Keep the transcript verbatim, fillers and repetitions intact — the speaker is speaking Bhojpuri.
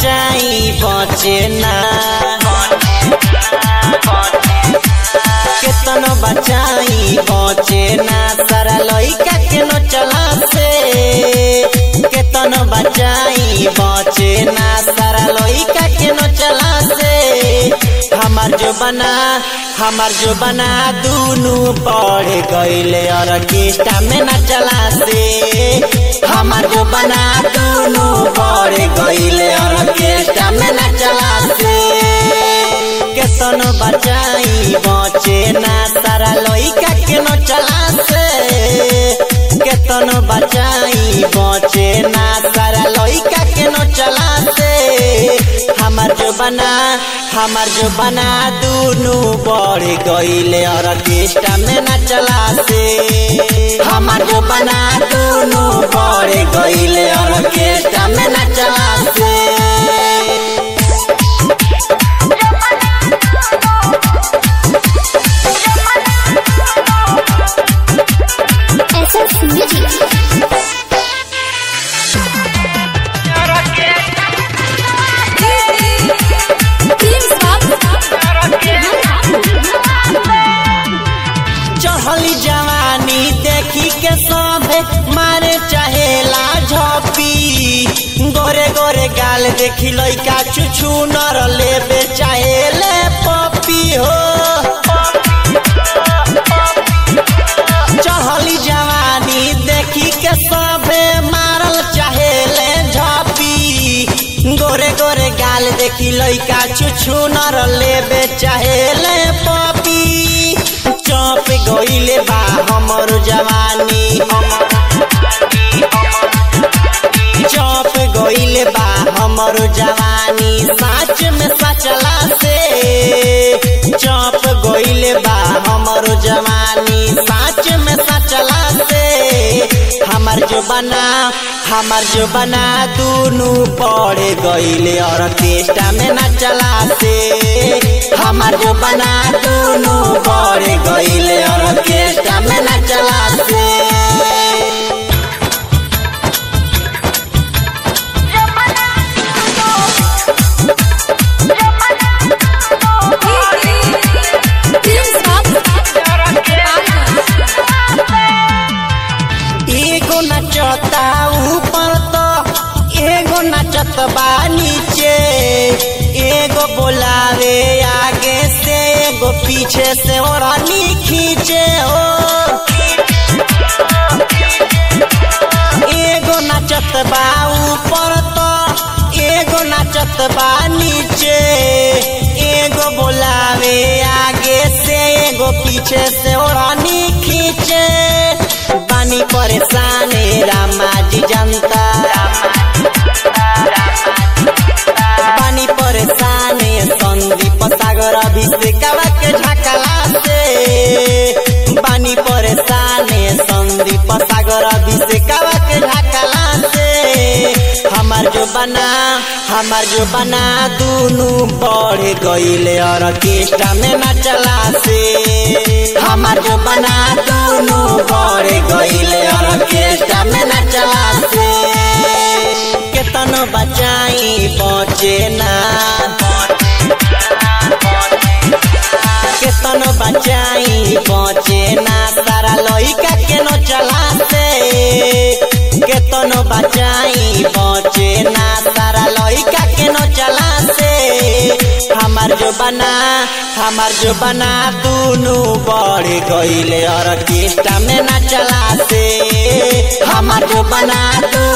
बचाई बचे ना, केतनो बचाई बचे ना, सारा लइका के न चला से, केतनो बचाई बचे ना, सारा लइका के न चला से। हमार जो बना हमार जो बना दूनू बढ़ गईले ऑर्केस्ट्रा में न चला से, हमार जो बना दूनू बढ़ गईले ऑर्केस्ट्रा में न चला से। केतनो बचाई बचे ना, सारा लइका के न चला से, केतनो बचाई बचे ना, सारा लइका के न चला से। हमार जो बना हमार जो बना दूनू बढ़ गईले ऑर्केस्ट्रा में न चला से, हमार जो बना दूनू बढ़ गईले ऑर्केस्ट्रा में न चला से। चढ़ली जवानी देखी के सभे मारे चाहेला झपी, गोरे गोरे गाल देखी लइका छुछु नर लेबे चाहेले पपी हो। चढ़ली जवानी देखी के सभे मारल चाहेले झपी, गोरे गोरे गाल देखी लइका छुछु नर लेबे चाहेले पपी। चौप गईले बा हमर जवानी, चौप गईले बा हमर जवानी, साच में सचला से, चौप गईले बा हमर जवानी, साच में सचला से। हमार जो बना हमार जो बना दूनू पड़ गईले ऑर्केस्ट्रा में न चला से, हमार जो बना दूनू पड़ गईले ऑर्केस्ट्रा में न चला से। एगो नचता ऊपर तो एगो नचत बा नीचे, एगो बोलावे आगे से एगो पीछे से ओढ़नी खींचे हो। एगो नचत बा ऊपर तो एगो नचत बा नीचे, एगो बोलावे आगे से एगो पीछे से ओढ़नी खींचे। बानी परेशान रामा जी जनता, बानी परेशान संदीप सागर अभिषेकवा के झकला से, बानी परेशान संदीप सागर अभिषेकवा के झकला से। हमार जो बना हमार जो बना दूनू बढ़ गईले ऑर्केस्ट्रा में न चला से, हमार जो बना दूनू बढ़ गईले ऑर्केस्ट्रा में न चला से। केतनो बचाई बचे ना, केतनो बचाई बचे ना, सारा लइका के न चला से, केतनो बचाई बचे ना, सारा लइका के न चला से। हमार जो बना हमार जो बना दूनू बढ़ गईले ऑर्केस्ट्रा में न चला से, हमार जो बना